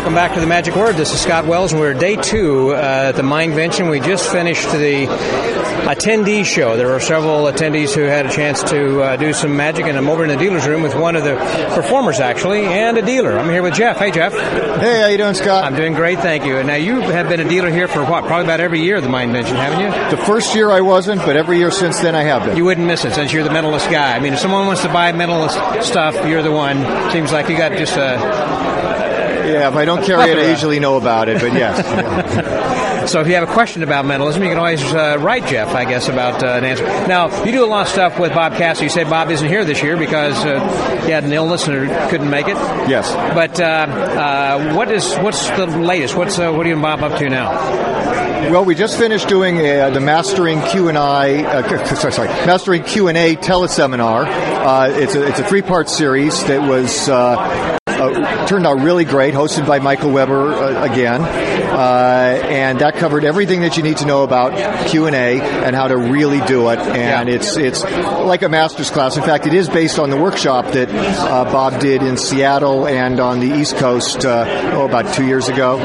Welcome back to the Magic Word. This is Scott Wells, and we're day 2 at the Mindvention. We just finished the attendee show. There were several attendees who had a chance to do some magic, and I'm over in the dealer's room with one of the performers, actually, and a dealer. I'm here with Jeff. Hey, Jeff. Hey, how you doing, Scott? I'm doing great, thank you. Now, you have been a dealer here for what? Probably about every year of the Mindvention, haven't you? The first year I wasn't, but every year since then I have been. You wouldn't miss it since you're the mentalist guy. I mean, if someone wants to buy mentalist stuff, you're the one. Seems like you got just Yeah, if I don't carry it, I usually know about it, but yes. So if you have a question about mentalism, you can always write Jeff, I guess, about an answer. Now, you do a lot of stuff with Bob Cassidy. You say Bob isn't here this year because he had an illness and couldn't make it. Yes. But what's the latest? What are you and Bob up to now? Well, we just finished doing the Mastering Q&A teleseminar. It's a 3-part series that was turned out really great, hosted by Michael Weber again, and that covered everything that you need to know about Q&A and how to really do it. And it's like a master's class. In fact, it is based on the workshop that Bob did in Seattle and on the East Coast about 2 years ago.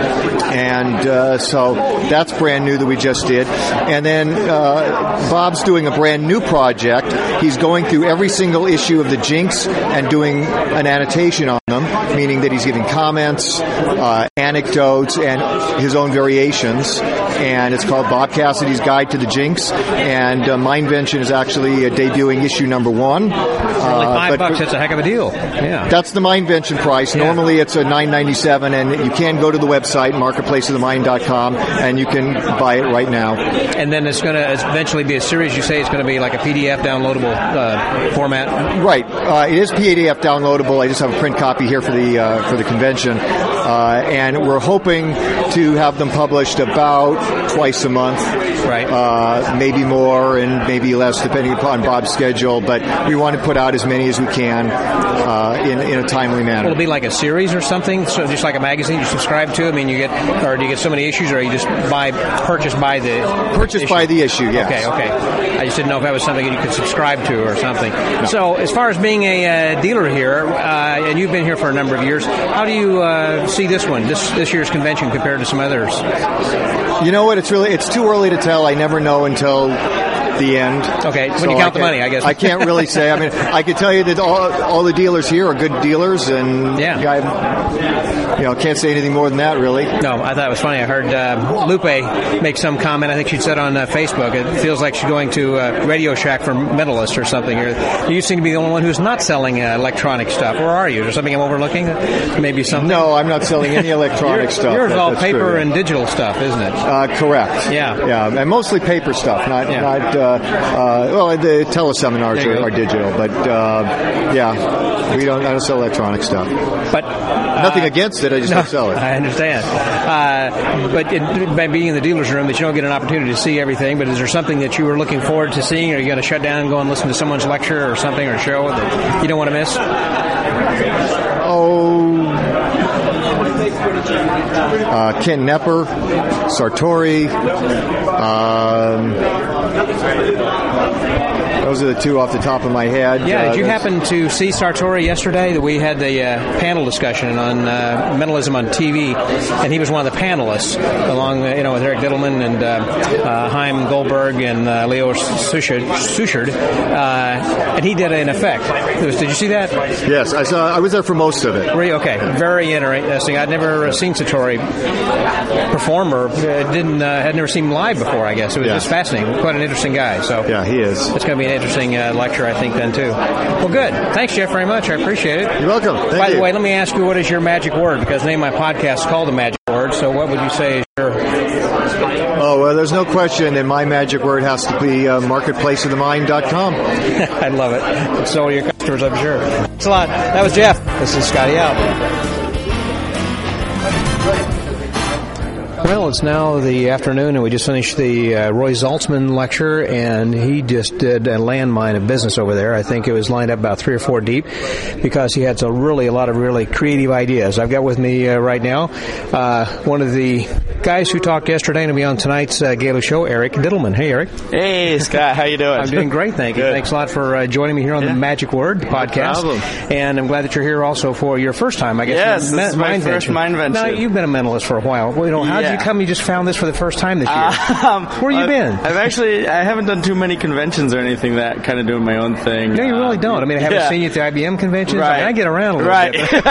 And so that's brand new that we just did. And then Bob's doing a brand new project. He's going through every single issue of the Jinx and doing an annotation on them, meaning that he's giving comments, anecdotes, and his own variations. And it's called Bob Cassidy's Guide to the Jinx. And Mindvention is actually debuting issue number 1. For only $5, that's a heck of a deal. Yeah, that's the Mindvention price. Normally it's a $9.97, and you can go to the website, marketplaceofthemind.com, and you can buy it right now. And then it's going to eventually be a series. You say it's going to be like a PDF downloadable format. Right. It is PDF downloadable. I just have a print copy here for the convention, and we're hoping to have them published about twice a month. Right. Maybe more and maybe less, depending upon Bob's schedule. But we want to put out as many as we can in a timely manner. Will it be like a series or something? So just like a magazine you subscribe to? I mean, do you get so many issues, or you just purchase by the issue? Yes. Okay. I just didn't know if that was something that you could subscribe to or something. No. So as far as being a dealer here, and you've been here for a number of years, how do you see this one, this year's convention compared to some others? You know what? It's too early to tell. I never know until the end. Okay, when you count the money, I guess. I can't really say. I mean, I could tell you that all the dealers here are good dealers, and I can't say anything more than that, really. No, I thought it was funny. I heard Lupe make some comment. I think she said on Facebook, it feels like she's going to Radio Shack for Mentalist or something. You seem to be the only one who's not selling electronic stuff. Or are you? Is there something I'm overlooking? Maybe something? No, I'm not selling any electronic stuff. Yours is all paper and digital stuff, isn't it? Correct. Yeah, and mostly paper stuff, not the teleseminars are digital, but I don't sell electronic stuff. But nothing against it, I just don't sell it. I understand. But by being in the dealer's room, that you don't get an opportunity to see everything, but is there something that you were looking forward to seeing? Are you going to shut down and go and listen to someone's lecture or something, or show that you don't want to miss? Ken Nepper, Sartori. Those are the two off the top of my head. Yeah, did you happen to see Sartori yesterday? That we had the panel discussion on mentalism on TV, and he was one of the panelists, along with Eric Diddleman and Chaim Goldberg and Leo Suchard, and he did an effect. Did you see that? Yes, I saw. I was there for most of it. Really? Okay, very interesting. I'd never seen Sartori perform, or had never seen him live before. I guess it was just fascinating. Quite an interesting guy. So yeah, he is. It's going to be an interesting lecture, I think, then, too. Well, good. Thanks, Jeff, very much. I appreciate it. You're welcome. By the way, let me ask you, what is your magic word? Because the name of my podcast is called The Magic Word, so what would you say is your... Oh, well, there's no question that my magic word has to be marketplaceofthemind.com. I love it. So are your customers, I'm sure. Thanks a lot. That was Jeff. This is Scotty out. Well, it's now the afternoon, and we just finished the Roy Zaltzman lecture, and he just did a landmine of business over there. I think it was lined up about 3 or 4 deep, because he had a lot of really creative ideas. I've got with me right now one of the guys who talked yesterday and will be on tonight's Gala show, Eric Dittelman. Hey, Eric. Hey, Scott. How you doing? I'm doing great, thank you. Good. Thanks a lot for joining me here on the Magic Word podcast. No problem. And I'm glad that you're here also for your first time, I guess. Yes, this is my first mind venture. Now, you've been a mentalist for a while. Well, how did you come? You just found this for the first time this year. Where you been? I haven't done too many conventions or anything, that kind of doing my own thing. No, you really don't. I mean, I haven't seen you at the IBM conventions. Right. I mean, I get around a little bit.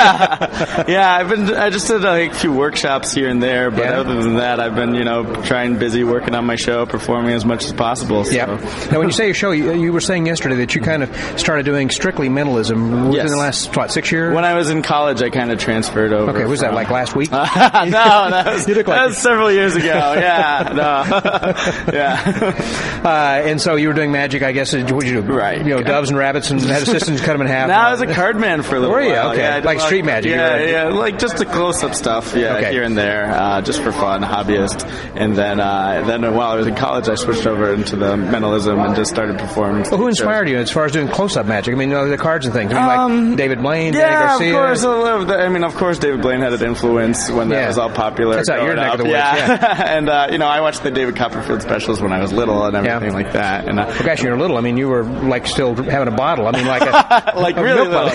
I just did a few workshops here and there, but other than that, I've been, busy working on my show, performing as much as possible. So. Yeah. Now, when you say your show, you were saying yesterday that you kind of started doing strictly mentalism within the last, 6 years? When I was in college, I kind of transferred over. Okay, was that like last week? No, that was several years ago. Yeah, no. Yeah. And so you were doing magic, I guess. What did you do? Right. Doves and rabbits, and had assistants cut them in half. No, I was a card man for a little while. Were you? Okay. Yeah, like street magic. Yeah, like just the close-up stuff, here and there, just for fun, hobbyist. And then while I was in college, I switched over into the mentalism and just started performing. Well, who inspired you as far as doing close-up magic? I mean, the cards and things. I mean, like David Blaine, Danny Garcia. Of course, David Blaine had an influence when that was all popular. That's out your neck of the woods. And I watched the David Copperfield specials when I was little and everything like that. And well, gosh, you were little. I mean, you were like still having a bottle. I mean, like a like a really little.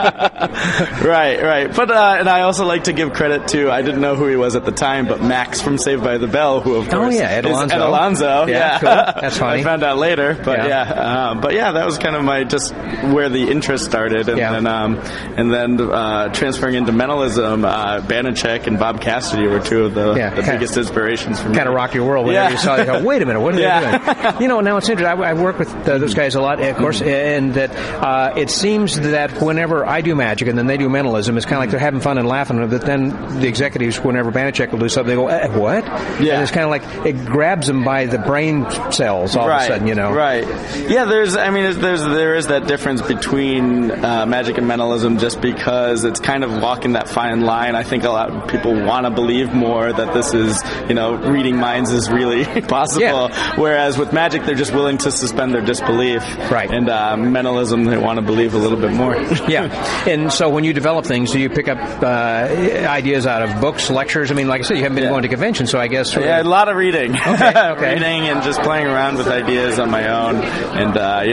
Yeah. Right. But and I also like to give credit to, I didn't know who he was at the time, but Max from Saved by the Bell, who of course Ed Alonzo. Ed Alonzo. Yeah. Cool. That's funny. I found out later, but that was kind of my just where the interest started, and then transferring into mentalism. Banachek and Bob Cassidy were two of the biggest inspirations for me. Kind of rock your world whenever you saw it. You go, wait a minute, what are they doing? Now it's interesting. I work with those guys a lot, of course, and that it seems that whenever I do magic and then they do mentalism, it's kind of like they're having fun and laughing. But then the executives, whenever Banachek will do something, they go, what? Yeah. And it's kind of like it grabs them by the brain cells all of a sudden, Right. Yeah, there is that difference between magic and mentalism, just because it's kind of walking that fine line. I think a lot of people want to believe more that this is, reading minds is really possible. Yeah. Whereas with magic, they're just willing to suspend their disbelief. Right. And mentalism, they want to believe a little bit more. Yeah. And so when you develop things, do you pick up ideas out of books, lectures? I mean, like I said, you haven't been going to conventions, so I guess... Yeah, a lot of reading. Okay. Reading and just playing around with ideas on my own. And,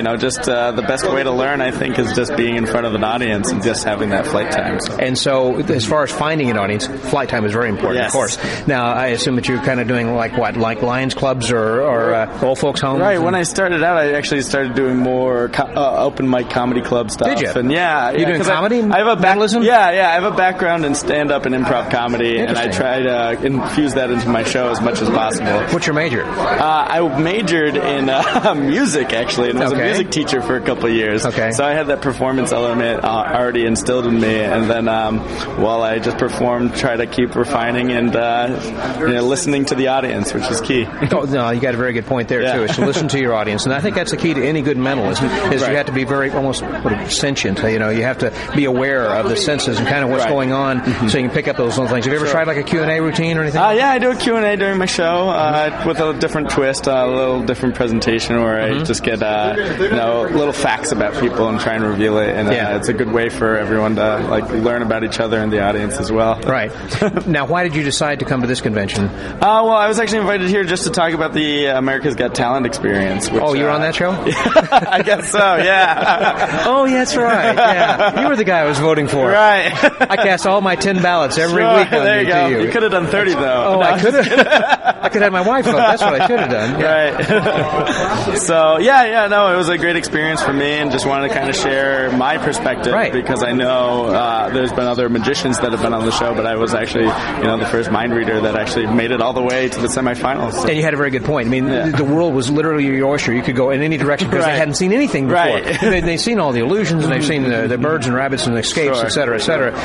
the best way to learn, I think, is just being in front of an audience and just having that flight time. So. And so, as far as finding an audience, flight time is very important, of course. Now, I assume that you're kind of doing like Lions clubs or old folks' homes? Right. When I started out, I actually started doing more open mic comedy club stuff. Did you? And you doing comedy? I have a mentalism? I have a background in stand-up and improv comedy, and I try to infuse that into my show as much as possible. What's your major? I majored in music, actually, and was a music teacher for a couple of years. Okay. So I had that performance element already instilled in me, and then while I just performed, try to keep refining and listening to the audience, which is key. Oh, no, you got a very good point there, too, is to listen to your audience. And I think that's the key to any good mentalist, is you have to be very almost sentient. You have to be aware of the senses and kind of what's going on, so you can pick up those little things. Have you ever tried like a Q&A routine or anything? Yeah, I do a Q&A during my show with a different twist, a little different presentation where I just get little facts about people and try and reveal it. And it's a good way for everyone to learn about each other and the audience as well. Right. Now, why did you decide to come to this convention? Well, I was actually invited here just to talk about the America's Got Talent experience. Which, you were on that show? I guess so, yeah. Oh, that's right. Yeah. You were the guy I was voting for. Right. I cast all my 10 ballots every week on there you go. You could have done 30, though. Oh, I could have. I could have had my wife vote. That's what I should have done. Yeah. Right. So, it was a great experience for me, and just wanted to kind of share my perspective, because I know there's been other magicians that have been on the show, but I was actually, the first mind reader that actually made it all the way to the semifinals. So. And you had a very good point. I mean, the world was literally your oyster. You could go in any direction because they hadn't seen anything before. Right. They've seen all the illusions, and they've seen the birds and rabbits and the escapes, et cetera, et cetera.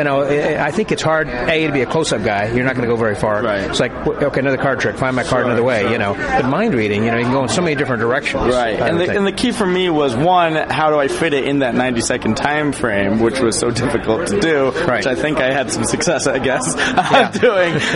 I think it's hard, to be a close-up guy. You're not going to go very far. Right. It's like, okay, another card trick. Find my card another way, But mind reading, you can go in so many different directions. Right. And the key for me was, one, how do I fit it in that 90-second time frame, which was so difficult to do, which I think I had some success, I guess, doing.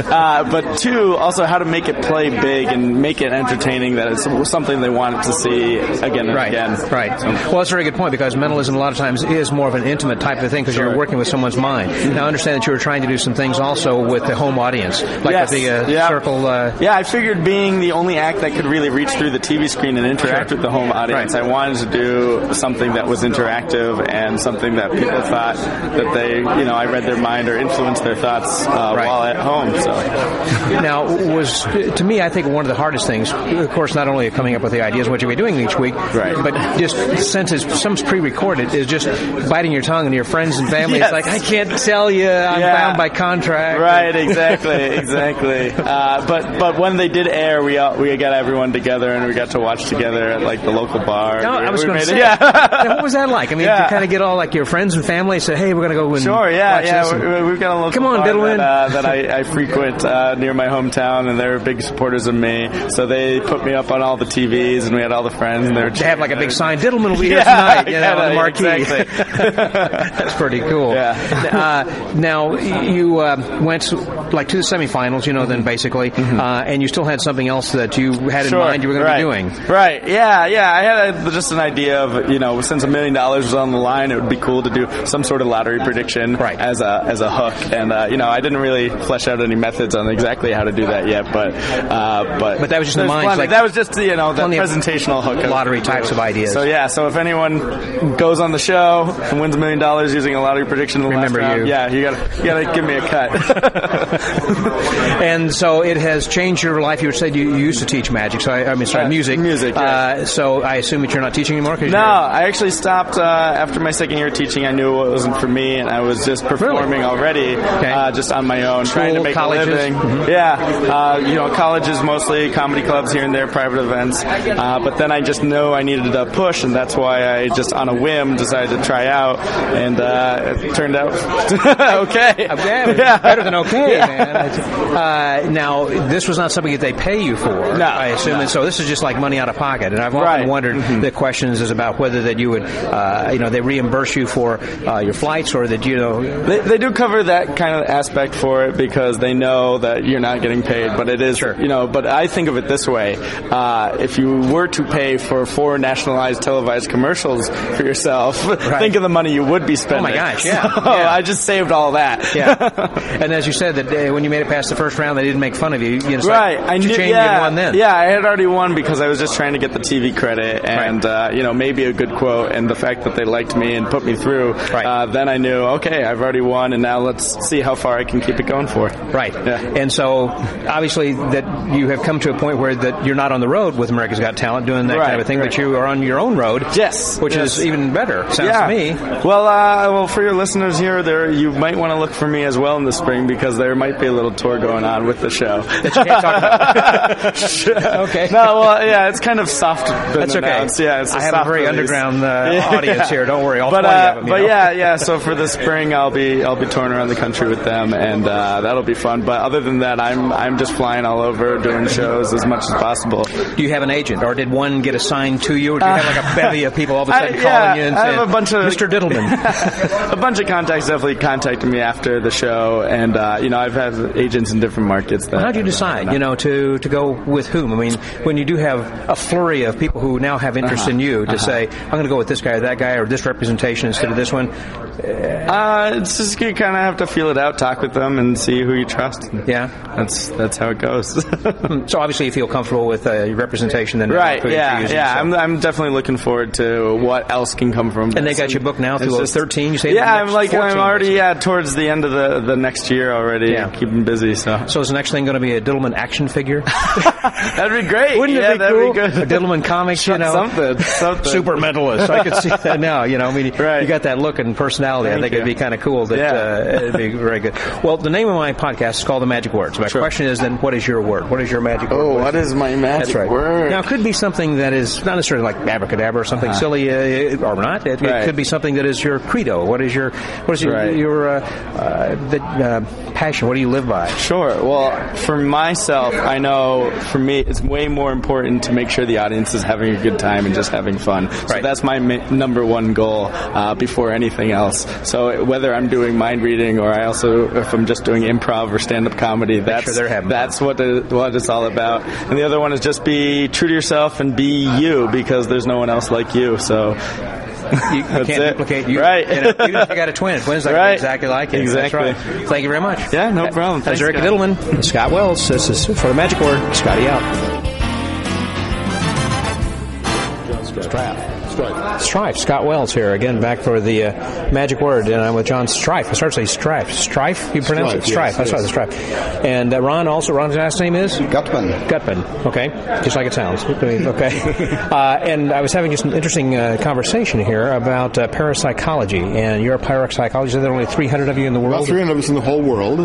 but two, also how to make it play big and make it entertaining, that it's something they want to see again and again. Right. So. Well, that's a very good point, because mentalism a lot of times is more of an intimate type of thing, because you're working with someone's mind. Now, I understand that you were trying to do some things also with the home audience, like with the circle. Yeah, I figured being the only act that could really reach through the TV screen and interact with the home audience, I wanted to do something that was interactive and something that people thought that they, I read their mind or influenced their thoughts while at home. So, now, to me, I think one of the hardest things, of course, not only coming up with the ideas, what you'll be doing each week, but just since some's pre-recorded, is just biting your tongue and your friends and family. It's like, I can't tell you, I'm bound by contract. Right, exactly. But when they did air, we got everyone together and we got to watch together at like the local bar. No, I was going to say, what was that like? I mean, to kind of get all like your friends and family say, hey, we're going to go and watch this. We've got a local bar that I frequent near my hometown, and they're big supporters of me. So they put me up on all the TVs, and we had all the friends, and they have like a big sign, Diddleman will be here tonight, on the marquee. Exactly. That's pretty cool. Yeah. Now, you went like to the semifinals, then basically, and you still had something else that you had in mind you were going to be doing. Right. Yeah. I had just an idea of, since $1 million was on the line, it would be cool to do some sort of lottery prediction as a hook. And I didn't really flesh out any methods on exactly how to do that yet, but that was just in mind. That was just the presentational hook. Lottery types of ideas. So if anyone goes on the show and wins $1 million using a lottery prediction in the last round, you gotta give me a cut. And so it has changed your life. You said you used to teach magic, music. Music. So I assume that you're not teaching anymore. No, I actually stopped after my second year teaching. I knew it wasn't for me, and I was just performing already, just on my own, trying to make colleges. a living. Mm-hmm. Yeah, colleges mostly, comedy clubs here and there, private events. But then I just knew I needed a push, and that's why I just on a whim decided to try out, and it turned out okay. Better than okay, man. Now, this was not something that they pay you for, I assume, and so this is just like money out of pocket. And I've often wondered the questions is about whether that you would, they reimburse you for your flights, or that they do cover that kind of aspect for it, because they know that you're not getting paid, but it is but I think of it this way: if you were to pay for 4 nationalized televised commercials for yourself, think of the money you would be spending. Oh my gosh, So I just saved all that. And as you said, that when you made it past the first round, they didn't make fun of you. I knew. You won then. Yeah, I had already won because I was just trying to get the TV credit and maybe a good quote, and the fact that they liked me and put me through. Then I knew, okay, I've already won, and now let's see how far I can keep it going for. Yeah. And so obviously that you have come to a point where that you're not on the road with America's Got Talent doing that kind of a thing, but you are on your own road. Which is even better. Sounds to me. Well, for your listeners here, you might want to look for me as well in the spring, because there might be a little tour going on with the show that you can't talk about. Okay. No, well, it's kind of soft. That's okay. Announced. Yeah, it's I have a very underground audience here. Don't worry, all 20 of them. But so for the spring, I'll be touring around the country with them, and that'll be fun. But other than that, I'm just flying all over doing shows as much as possible. Do you have an agent, or did one get assigned to you, or do you have like a bevy of people all of a sudden calling you and saying, I have a bunch of Mr. Diddleman? A bunch of contacts definitely contacted me after the show, and I've had agents in different markets. How do you decide, to go with whom? I mean, when you do have a flurry of people who now have interest in you, to say, I'm going to go with this guy or that guy, or this representation instead of this one. It's just you kind of have to feel it out, talk with them, and see who you trust. Yeah, that's how it goes. So obviously you feel comfortable with your representation, then I'm definitely looking forward to what else can come from. And they got your book now through 13. You say I'm already towards the end of the next year already. Yeah. Keeping busy. So is the next thing going to be a Diddleman action figure? That'd be great. Wouldn't it be cool? Be good. A Diddleman comics, something. Super mentalist. I could see that now. You got that look and personality. I think it'd be kind of cool. It'd be very good. Well, the name of my podcast is called The Magic Words. My question is then, what is your word? What is your magic word? Oh, what is my magic word? Now, it could be something that is not necessarily like abracadabra or something silly, or not. It could be something that is your credo. What is your passion? What do you live by? Sure. Well, for myself, I know for me, it's way more important to make sure the audience is having a good time and just having fun. So that's my number one goal before anything else. So whether I'm doing mind reading or if I'm just doing improv or stand-up comedy, that's what it's all about. And the other one is just be true to yourself and be you, because there's no one else like you. So you can't duplicate you. Right. Even if you got a twin, twins are exactly like you. Exactly. That's right. Thank you very much. Yeah, no problem. That's Eric Dittelman, Scott Wells. This is for the Magic Word. Scotty out. Strife. Scott Wells here again, back for the Magic Word, and I'm with John Strife. I started to say Strife. Strife? You pronounce it? Strife. That's right, the Strife. And Ron's last name is? Gutman. Okay. Just like it sounds. Okay. And I was having just an interesting conversation here about parapsychology, and you're a parapsychologist. There are only 300 of you in the world? About 300 of us in the whole world.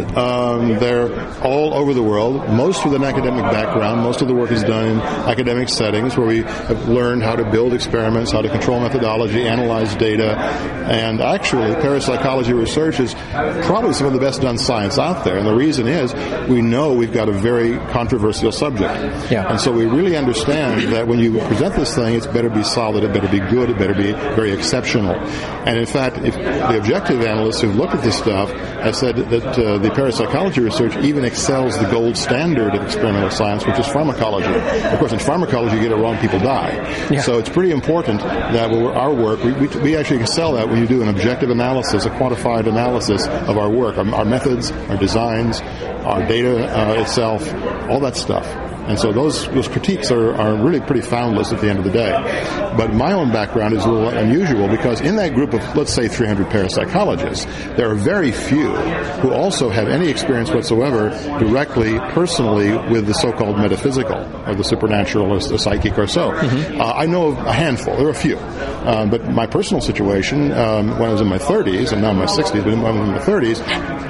They're all over the world, most with an academic background. Most of the work is done in academic settings where we have learned how to build experiments, how to control methodology, analyze data, and actually parapsychology research is probably some of the best done science out there. And the reason is we know we've got a very controversial subject. Yeah. And so we really understand that when you present this thing, it's better be solid, it better be good, it better be very exceptional. And in fact, if the objective analysts who've looked at this stuff have said that the parapsychology research even excels the gold standard of experimental science, which is pharmacology. Of course, in pharmacology, you get it wrong, people die. Yeah. So it's pretty important that our work, we actually excel at when you do an objective analysis, a quantified analysis of our work, our methods, our designs, our data itself, all that stuff. And so those critiques are really pretty foundless at the end of the day. But my own background is a little unusual because in that group of, let's say, 300 parapsychologists, there are very few who also have any experience whatsoever directly, personally, with the so-called metaphysical or the supernatural or the psychic or so. Mm-hmm. I know of a handful. There are a few. But my personal situation, when I was in my 30s, and now I'm in my 60s, but when I was in my 30s,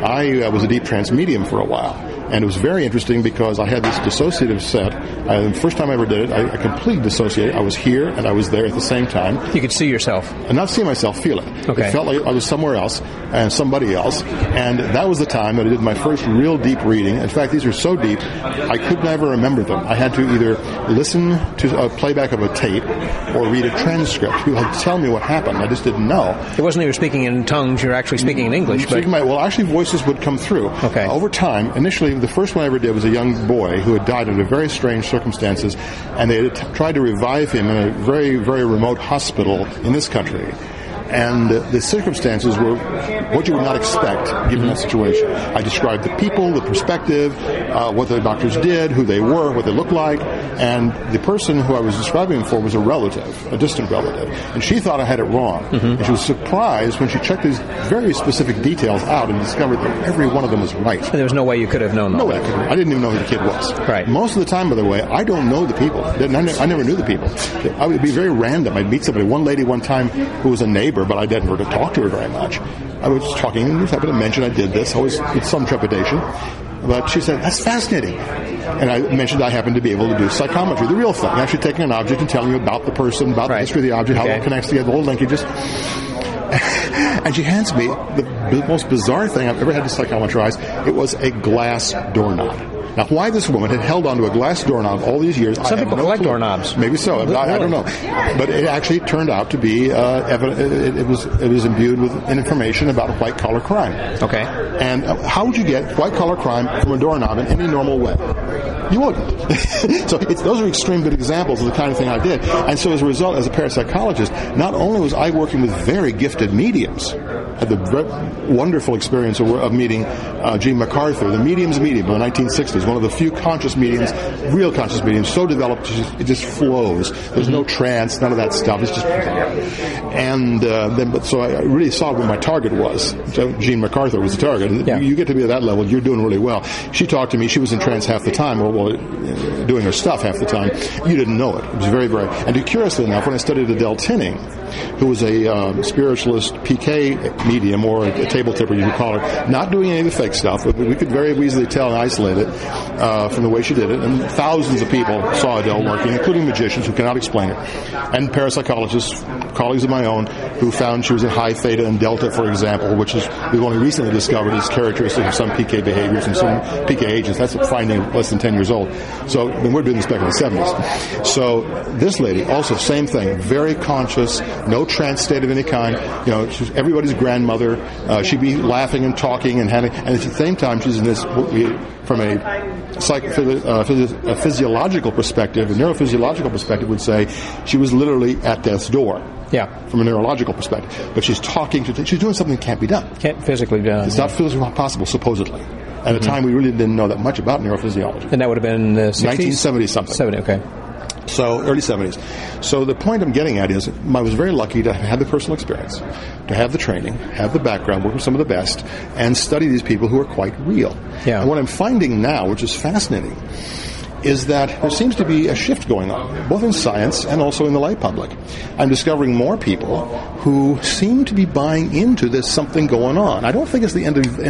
I was a deep trance medium for a while. And it was very interesting because I had this dissociative set. The first time I ever did it, I completely dissociated. I was here and I was there at the same time. You could see yourself. And not see myself, feel it. Okay. It felt like I was somewhere else and somebody else. And that was the time that I did my first real deep reading. In fact, these were so deep, I could never remember them. I had to either listen to a playback of a tape or read a transcript. People had to tell me what happened. I just didn't know. It wasn't that you were speaking in tongues, you were actually speaking in English. Well, actually, voices would come through. Okay. Over time, initially, the first one I ever did was a young boy who had died under very strange circumstances, and they had tried to revive him in a very, very remote hospital in this country. And the circumstances were what you would not expect given that situation. I described the people, the perspective, what the doctors did, who they were, what they looked like, and the person who I was describing him for was a relative, a distant relative. And she thought I had it wrong. Mm-hmm. And she was surprised when she checked these very specific details out and discovered that every one of them was right. And there was no way you could have known that. No way I could. I didn't even know who the kid was. Right. Most of the time, by the way, I don't know the people. I never knew the people. I would be very random. I'd meet somebody. One lady one time who was a neighbor, but I didn't ever talk to her very much. I was talking and just happened to mention I did this, always with some trepidation. But she said, "That's fascinating." And I mentioned I happened to be able to do psychometry, the real thing, actually taking an object and telling you about the person, about the history of the object, how it connects together, the whole linkages. And she hands me the most bizarre thing I've ever had to psychometrize. It was a glass doorknob. Now, why this woman had held onto a glass doorknob all these years, some people collect doorknobs. Maybe so. I don't know. But it actually turned out to be it was imbued with information about white-collar crime. Okay. And how would you get white-collar crime from a doorknob in any normal way? You wouldn't. So those are extreme good examples of the kind of thing I did. And so as a result, as a parapsychologist, not only was I working with very gifted mediums, I had the wonderful experience of meeting Gene MacArthur, the medium's medium in the 1960s, one of the few conscious mediums, real conscious mediums, so developed it just flows. There's no trance, none of that stuff. It's just, and so I really saw what my target was. So Gene MacArthur was the target. Yeah. You get to be at that level, you're doing really well. She talked to me. She was in trance half the time, doing her stuff half the time. You didn't know it. It was very, very. And curiously enough, when I studied Adele Tinning, who was a spiritualist PK medium, or a table tipper, you could call her, not doing any of the fake stuff, but we could very easily tell and isolate it from the way she did it. And thousands of people saw Adele working, including magicians who cannot explain it, and parapsychologists, colleagues of my own, who found she was in high theta and delta, for example, which is we've only recently discovered is characteristic of some PK behaviors and some PK agents. That's a finding less than 10 years old. So we're doing this back in the 70s. So this lady, also same thing, very conscious, no trance state of any kind. She's everybody's grandmother. She'd be laughing and talking and at the same time she's in this, from a physiological perspective, a neurophysiological perspective would say she was literally at death's door. Yeah. From a neurological perspective. But she's she's doing something that can't be done. Can't physically be done. It's not physically possible, supposedly. At a time we really didn't know that much about neurophysiology. And that would have been the 60s? 1970-something. 70, okay. So, early 70s. So the point I'm getting at is I was very lucky to have the personal experience, to have the training, have the background, work with some of the best, and study these people who are quite real. Yeah. And what I'm finding now, which is fascinating, is that there seems to be a shift going on, both in science and also in the lay public. I'm discovering more people who seem to be buying into this something going on. I don't think it's the end of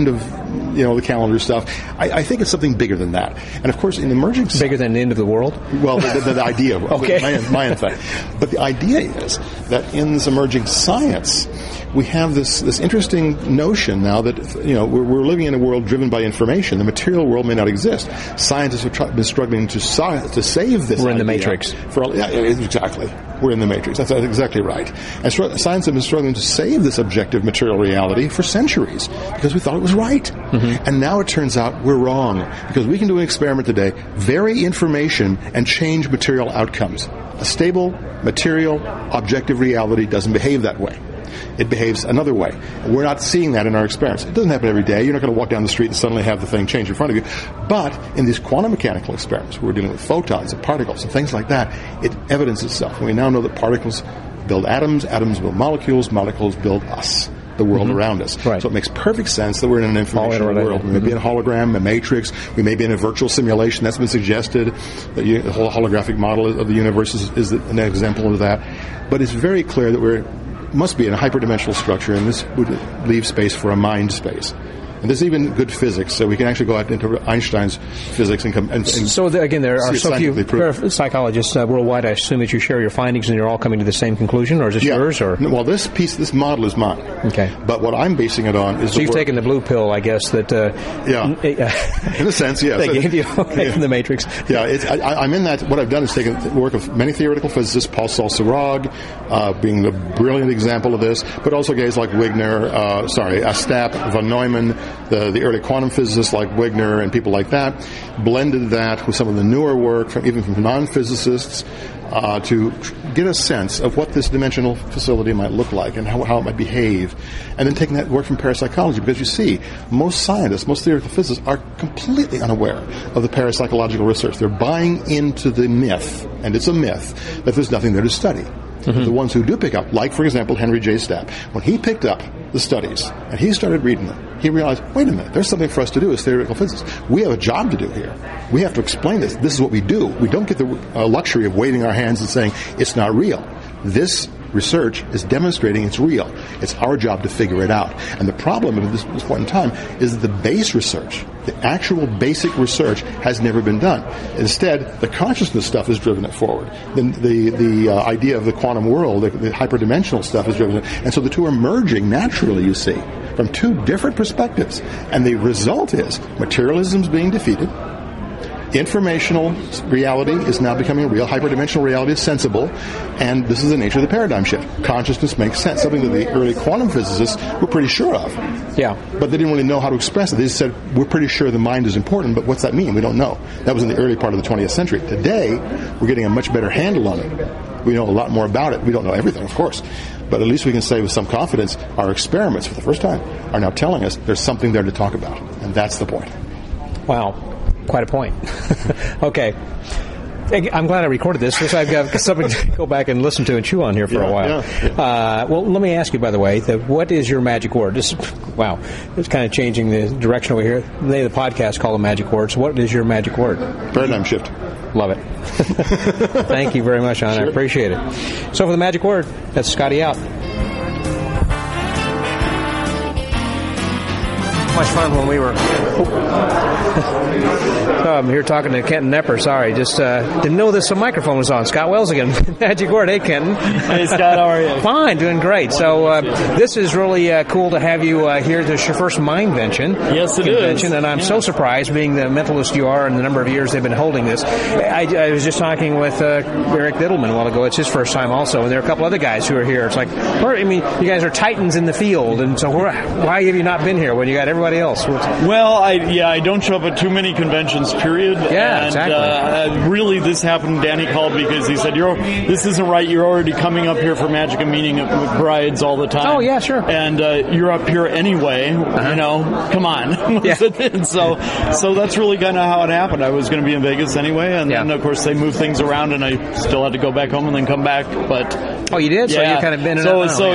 the calendar stuff. I think it's something bigger than that. And of course, in emerging science, bigger than the end of the world? Well, the idea of okay. Mayan thing. But the idea is that in this emerging science, we have this interesting notion now that we're living in a world driven by information. The material world may not exist. Scientists have been struggling to save this. We're in the Matrix. Exactly. We're in the Matrix. That's exactly right. And science has been struggling to save this objective material reality for centuries because we thought it was right. Mm-hmm. And now it turns out we're wrong because we can do an experiment today, vary information, and change material outcomes. A stable, material, objective reality doesn't behave that way. It behaves another way. We're not seeing that in our experiments. It doesn't happen every day. You're not going to walk down the street and suddenly have the thing change in front of you. But in these quantum mechanical experiments, where we're dealing with photons and particles and things like that, it evidences itself. And we now know that particles build atoms, atoms build molecules, molecules build us, the world around us. Right. So it makes perfect sense that we're in an informational world. We may be in a hologram, a matrix. We may be in a virtual simulation. That's been suggested. The whole holographic model of the universe is an example of that. But it's very clear that we must be in a hyperdimensional structure, and this would leave space for a mind space. And there's even good physics, so we can actually go out into Einstein's physics and come. Again, there are so few psychologists worldwide. I assume that you share your findings and you're all coming to the same conclusion, or is this yours? Or well, this model is mine. Okay. But what I'm basing it on is. So you've taken the blue pill, I guess. That. In a sense, yes. They gave you from the Matrix. Yeah, I'm in that. What I've done is taken the work of many theoretical physicists, Paul Saul-Sarrag being the brilliant example of this, but also guys like Wigner, Astap, von Neumann. The early quantum physicists like Wigner and people like that blended that with some of the newer work, even from non-physicists, to get a sense of what this dimensional facility might look like and how it might behave. And then taking that work from parapsychology, because you see, most scientists, most theoretical physicists are completely unaware of the parapsychological research. They're buying into the myth, and it's a myth, that there's nothing there to study. Mm-hmm. The ones who do pick up, like, for example, Henry J. Stapp, when he picked up the studies and he started reading them, he realized, wait a minute, there's something for us to do as theoretical physicists. We have a job to do here. We have to explain this. This is what we do. We don't get the luxury of waving our hands and saying, it's not real. This research is demonstrating it's real. It's our job to figure it out. And the problem at this point in time is that the base research, the actual basic research, has never been done. Instead, the consciousness stuff has driven it forward. The idea of the quantum world, the hyperdimensional stuff has driven it. And so the two are merging naturally, you see, from two different perspectives. And the result is materialism is being defeated. Informational reality is now becoming real. Hyperdimensional reality is sensible. And this is the nature of the paradigm shift. Consciousness makes sense, something that the early quantum physicists were pretty sure of. Yeah. But they didn't really know how to express it. They just said, we're pretty sure the mind is important, but what's that mean? We don't know. That was in the early part of the 20th century. Today, we're getting a much better handle on it. We know a lot more about it. We don't know everything, of course. But at least we can say with some confidence, our experiments, for the first time, are now telling us there's something there to talk about. And that's the point. Wow. Quite a point. Okay. I'm glad I recorded this because I've got something to go back and listen to and chew on here for a while. Yeah. Well, let me ask you, by the way, what is your magic word? It's kind of changing the direction over here. The name of the podcast called The Magic Words. What is your magic word? Paradigm shift. Love it. Thank you very much, Sean. Sure. I appreciate it. So for the magic word, that's Scotty out. much fun when we were... I'm here talking to Kenton Knepper. Sorry, just didn't know this microphone was on. Scott Wells again. Magic Word. Hey, Kenton. Hey, Scott. How are you? Fine, doing great. So this is really cool to have you here. This is your first Mindvention. Yes, it convention, is. And I'm so surprised, being the mentalist you are and the number of years they've been holding this. I was just talking with Eric Dittelman a while ago. It's his first time also, and there are a couple other guys who are here. It's like, you guys are titans in the field, and so why have you not been here when you got everybody else? Well, I don't show up at too many conventions, period. Yeah, and, exactly. Really, this happened. Danny called because he said, this isn't right. You're already coming up here for Magic and Meaning with brides all the time. Oh, yeah, sure. And you're up here anyway. Come on. Yeah. So that's really kind of how it happened. I was going to be in Vegas anyway, and then, of course, they moved things around, and I still had to go back home and then come back. But you did? Yeah. So you kind of been in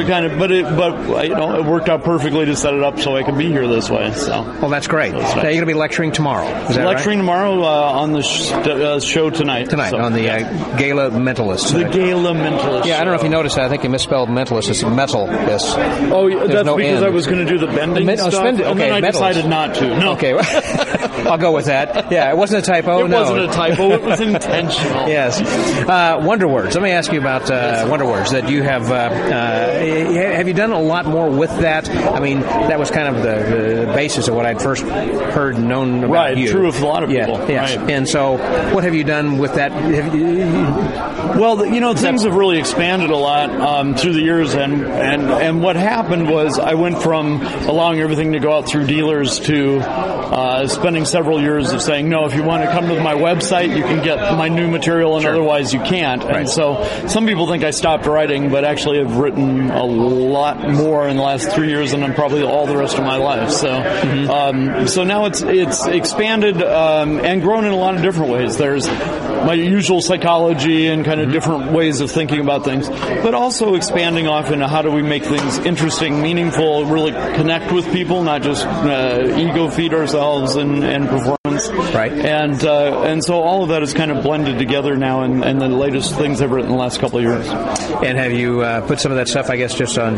it worked out perfectly to set it up so I could be here this way. So. Well, that's great. Now you're going to be lecturing tomorrow. Is that lecturing tomorrow on the show tonight. On the Gala Mentalist. The Gala Mentalist. Yeah, I don't know if you noticed that. I think you misspelled mentalist. It's metal. Yes. Oh, that's no because end. I was going to do the bending stuff, and then I decided not to. No. Okay. I'll go with that. Yeah, it wasn't a typo. It wasn't a typo. It was intentional. Yes. Wonder Words. Let me ask you about Wonder Words. That you have you done a lot more with that? I mean, that was kind of the basis of what I'd first heard and known about you. Right, true of a lot of people. Yes. Right. And so, what have you done with that? Well, things have really expanded a lot through the years, and what happened was I went from allowing everything to go out through dealers to spending several years of saying, no, if you want to come to my website, you can get my new material, and otherwise you can't. Right. And so some people think I stopped writing, but actually I've written a lot more in the last 3 years than probably all the rest of my life. So, so now it's expanded and grown in a lot of different ways. There's my usual psychology and kind of different ways of thinking about things, but also expanding off into how do we make things interesting, meaningful, really connect with people, not just ego feed ourselves and performance. Right. And so all of that is kind of blended together now, and the latest things I've written in the last couple of years. And have you put some of that stuff, I guess, just on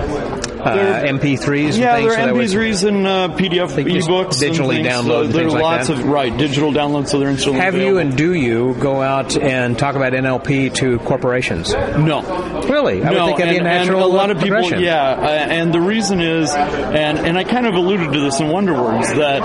MP3s? Yeah, and things, they're MP3s and PDF ebooks. Digitally download. There are like lots that. of digital downloads, so they're instantly Have available. you and do you go out and talk about NLP to corporations? No. Really? I would think that'd be a natural and a lot of people, progression. and the reason is, and I kind of alluded to this in Wonder Words, that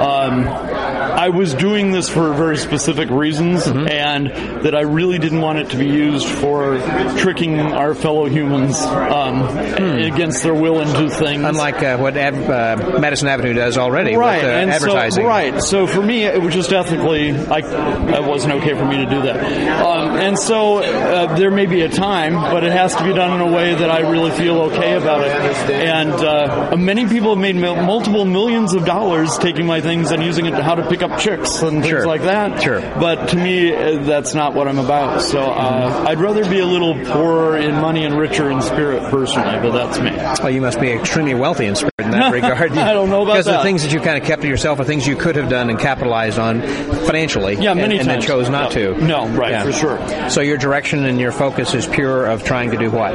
I was doing this for very specific reasons, and that I really didn't want it to be used for tricking our fellow humans against their will into things. Unlike what Madison Avenue does already with advertising. So for me, it was just ethically, it wasn't okay for me to do that. And so there may be a time, but it has to be done in a way that I really feel okay about it. And many people have made multiple millions of dollars taking my things and using it to how to pick up chicks and things like that. Sure. But to me, that's not what I'm about. So I'd rather be a little poorer in money and richer in spirit personally, but that's me. Well, you must be extremely wealthy in spirit in that regard. I don't know about that. Because the things that you kind of kept to yourself are things you could have done and capitalized on financially. Yeah, many times. And then chose not to. No, right, for sure. So your direction and your focus is pure of trying to do what?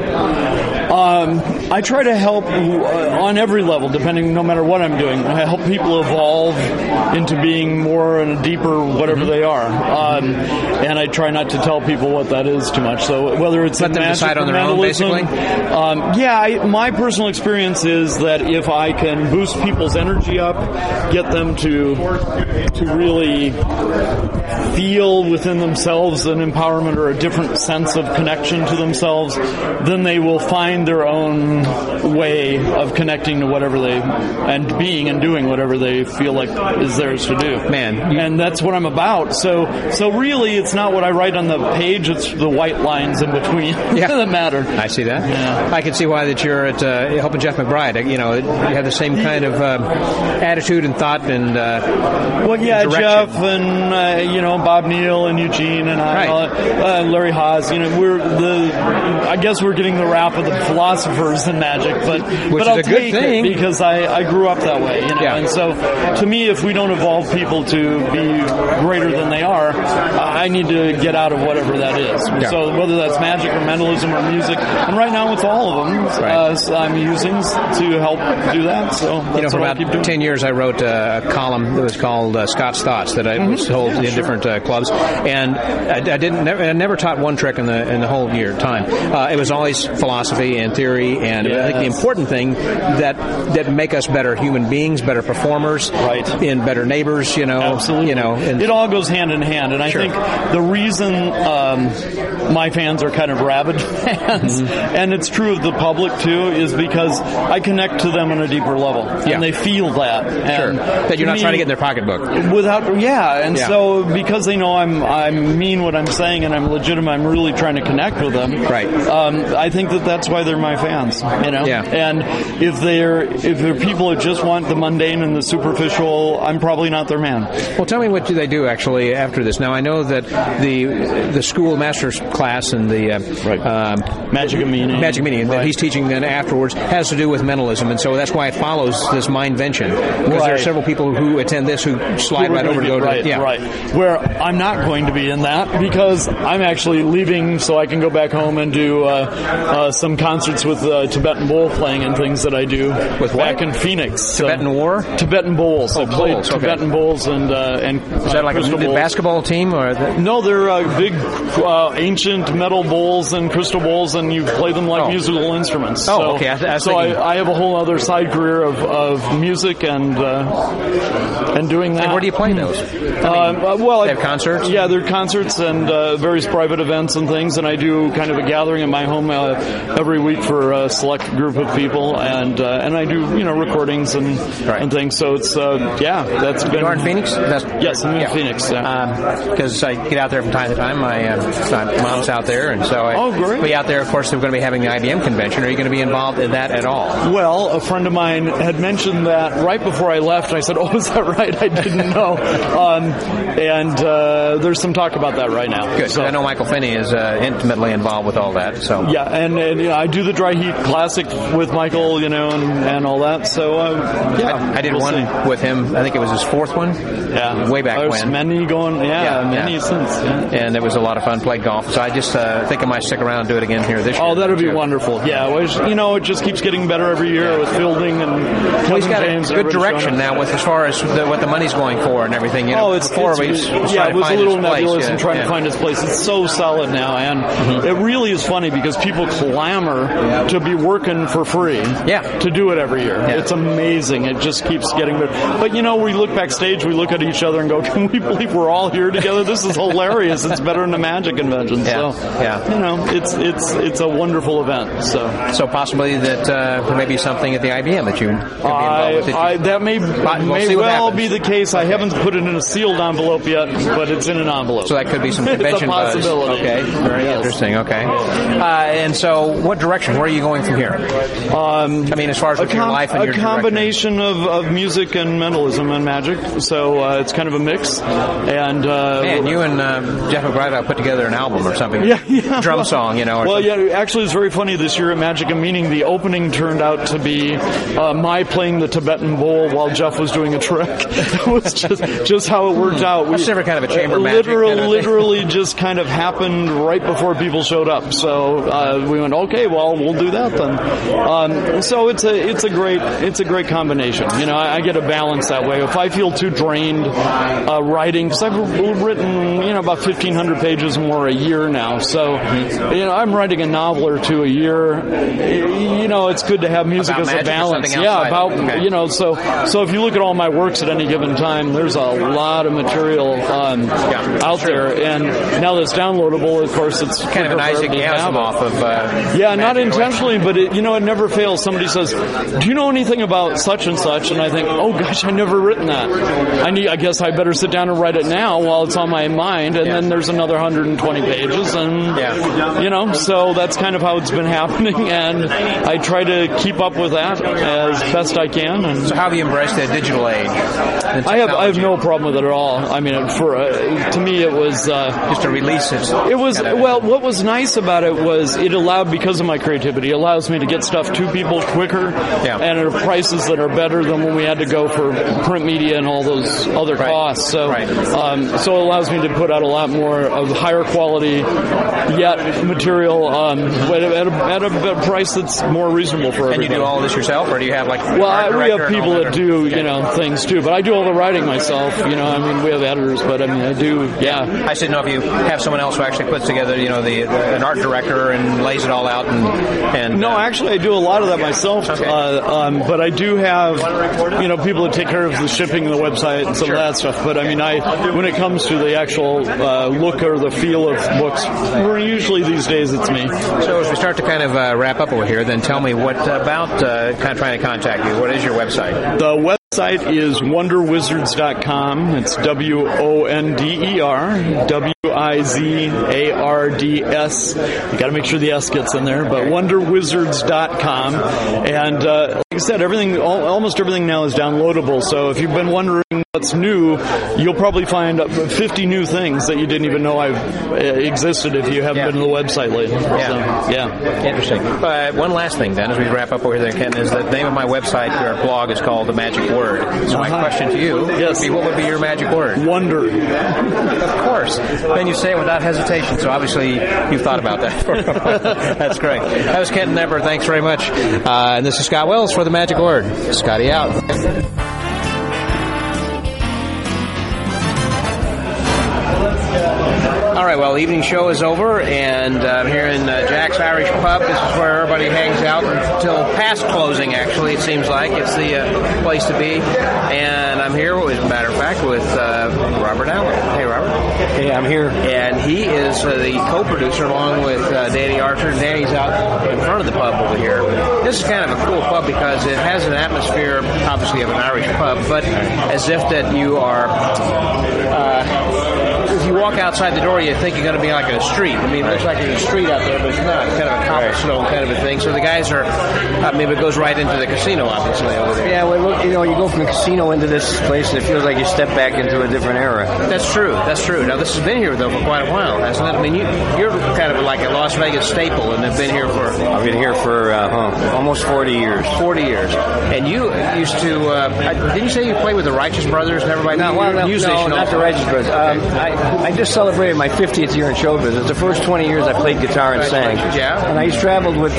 I try to help on every level, no matter what I'm doing. I help people evolve into being more and a deeper whatever they are. And I try not to tell people what that is too much. So whether it's let them decide on their own, basically? My personal experience is that if I can boost people's energy up, get them to really feel within themselves an empowerment or a different sense of connection to themselves, then they will find their own way of connecting to whatever and being and doing whatever they feel like is theirs to do. And that's what I'm about. So really, it's not what I write on the page; it's the white lines in between that matter. I see that. Yeah. I can see why that you're at helping Jeff McBride. You have the same kind of attitude and thought and direction. Jeff and Bob Neal and Eugene and Larry Haas. I guess we're getting the rap of the philosophers in magic, but Which I'll is a good take thing it because I grew up that way. And so to me, if we don't evolve people people to be greater than they are, I need to get out of whatever that is. Yeah. So whether that's magic or mentalism or music, and right now it's all of them. Right. I'm using to help do that. So that's for what I about keep doing. 10 years, I wrote a column that was called Scott's Thoughts that I was told in different clubs, and I never taught one trick in the whole year time. It was always philosophy and theory, and I think the important thing that make us better human beings, better performers, and better neighbors. Absolutely. And it all goes hand in hand, and I think the reason my fans are kind of rabid fans, and it's true of the public too, is because I connect to them on a deeper level, and they feel that. And that you're not trying to get in their pocketbook. So because they know I mean what I'm saying and I'm legitimate, I'm really trying to connect with them. Right. I think that's why they're my fans. Yeah. And if they're people who just want the mundane and the superficial, I'm probably not their man. Well, tell me what do they do actually after this. Now I know that the school master's class and the Magic and Meaning that he's teaching then afterwards has to do with mentalism, and so that's why it follows this Mindvention, because there are several people who attend this who slide right over to go to where I'm not going to be in that because I'm actually leaving so I can go back home and do some concerts with Tibetan bowl playing and things that I do back in Phoenix. Tibetan war? Tibetan bowls. I played Tibetan bowls and is that like a basketball team or? No, they're big ancient metal bowls and crystal bowls, and you play them like musical instruments. Oh, okay. I have a whole other side career of music and doing that. And where do you play those? They have concerts? Yeah, there are concerts and various private events and things, and I do kind of a gathering in my home every week for a select group of people, and I do recordings and things. So it's that's been. You are in Phoenix? Yes, I'm in Phoenix. Because I get out there from time to time. My mom's out there, and so great. Be out there. Of course, they're going to be having the IBM convention. Are you going to be involved in that at all? Well, a friend of mine had mentioned that right before I left. I said, "Oh, is that right? I didn't know." And there's some talk about that right now. Good. So I know Michael Finney is intimately involved with all that. So and I do the Dry Heat Classic with Michael, and all that. So I did one with him. I think it was his fourth one. Yeah, way back There's when. Many going. Many since. Yeah. And it was a lot of fun. Played golf. So I just think I might stick around and do it again here this year. Oh, that would be wonderful. Yeah, it just keeps getting better every year with fielding and. He's got a good direction now with as far as what the money's going for and everything. It was a little nebulous in trying to find his place. It's so solid now, and it really is funny because people clamor to be working for free. To do it every year. It's amazing. It just keeps getting better. But we look backstage, we look at each other and go, "Can we believe we're all here together? This is hilarious. It's better than the Magic Convention." So it's a wonderful event. So possibly that there may be something at the IBM that you could be involved with. That may well be the case. I haven't put it in a sealed envelope yet, but it's in an envelope. So that could be some convention buzz. It's a possibility. Okay, very interesting. Okay, and so what direction? Where are you going from here? As far as your life and your combination of music and mentalism and magic. So it's kind of a mix. And you and Jeff McBride put together an album or something. Drum song, actually, it's very funny. This year at Magic and Meaning, the opening turned out to be my playing the Tibetan bowl while Jeff was doing a trick. It was just how it worked out. That's never kind of a chamber magic. Literally just kind of happened right before people showed up. So we went, okay, well, we'll do that then. So it's a great combination. I get a balance that way. If I feel too drained writing, because I've written about 1,500 pages more a year now. So I'm writing a novel or two a year. It's good to have music as a balance. So if you look at all my works at any given time, there's a lot of material out there, and now that it's downloadable, of course, it's kind of an Isaac Asimov of not intentionally, but it never fails. Somebody says, "Do you know anything about such and such?" And I think, "Oh gosh, I never written that. I guess I better sit down and write it now while it's on my mind." And then there's another 120 pages, and so that's kind of how it's been happening, and I try to keep up with that as best I can. And so, how have you embraced the digital age? I have no problem with it at all. To me, it was just a release. It was what was nice about it was it allowed, because of my creativity, it allows me to get stuff to people quicker and at prices that are better than when we had to go for print media and all those those other costs. So, so it allows me to put out a lot more of higher quality, yet material at a price that's more reasonable for everybody. And you do all of this yourself, or do you have like? Well, we have people that do things too, but I do all the writing myself. I mean, we have editors, but I mean, I do. Yeah. I didn't know if you have someone else who actually puts together, an art director and lays it all out. And no, actually, I do a lot of that myself. Okay. But I do have people that take care of the shipping and the website and some of that stuff. But I mean, when it comes to the actual look or the feel of books, usually these days it's me. So as we start to kind of wrap up over here, then tell me what about kind of trying to contact you. What is your website? The website is wonderwizards.com. It's WONDER WIZARDS. You got to make sure the S gets in there, but wonderwizards.com. And like I said, almost everything now is downloadable. So if you've been wondering what's new, you'll probably find 50 new things that you didn't even know existed if you haven't been to the website lately. Yeah. So, Interesting. One last thing then, as we wrap up over here, Ken, is the name of my website, our blog, is called The Magic Word. So my question to you would be, what would be your magic word? Wonder. Of course. Then you say it without hesitation, so obviously you've thought about that. That's great. That was Kenton Knepper. Thanks very much. And this is Scott Wells for The Magic Word. Scotty out. All right, well, the evening show is over, and I'm here in Jack's Irish Pub. This is where everybody hangs out until past closing, actually, it seems like. It's the place to be. And I'm here, as a matter of fact, with Robert Allen. Hey, Robert. Hey, I'm here. And he is the co-producer along with Danny Archer. Danny's out in front of the pub over here. This is kind of a cool pub because it has an atmosphere, obviously, of an Irish pub, but as if that you are... if you walk outside the door, you think you're going to be like in a street. I mean, it looks like there's a street out there, but it's not. It's kind of a cobblestone kind of a thing. So the guys are, it goes right into the casino, obviously, over there. Yeah, well, look, you go from the casino into this place, and it feels like you step back into a different era. That's true. Now, this has been here, though, for quite a while, hasn't it? I mean, you're kind of like a Las Vegas staple, and have been here for... I've been here for almost 40 years. 40 years. And you used to... didn't you say you played with the Righteous Brothers and everybody? No, not the Righteous Brothers. I just celebrated my 50th year in show business. The first 20 years I played guitar and sang. Yeah. And I traveled with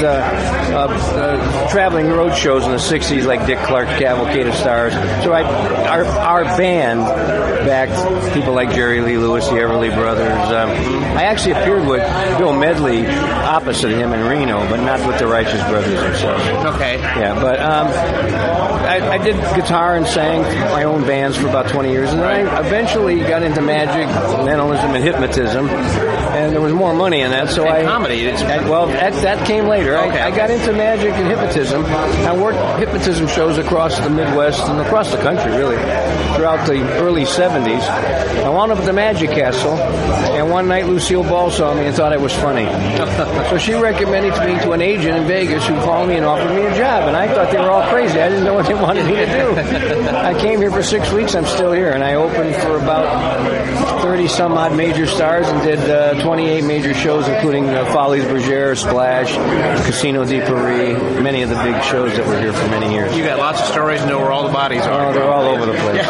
traveling road shows in the 60s, like Dick Clark's Cavalcade of Stars. So our band backed people like Jerry Lee Lewis, the Everly Brothers. I actually appeared with Bill Medley opposite him in Reno, but not with the Righteous Brothers themselves. Okay. Yeah, but I did guitar and sang my own bands for about 20 years, and then I eventually got into magic, mentalism, and hypnotism, and there was more money in that, so comedy. That came later. Okay. I got into magic and hypnotism. I worked hypnotism shows across the Midwest and across the country, really, throughout the early 70s. I wound up at the Magic Castle, and one night Lucille Ball saw me and thought I was funny. So she recommended me to an agent in Vegas who called me and offered me a job, and I thought they were all crazy. I didn't know what they wanted me to do. I came here for 6 weeks. I'm still here, and I opened for about 30-some-odd major stars and did 28 major shows, including Follies Bergère, Splash, Casino de Paris, many of the big shows that were here for many years. You got lots of stories to know where all the bodies are. Oh, they're all over the place.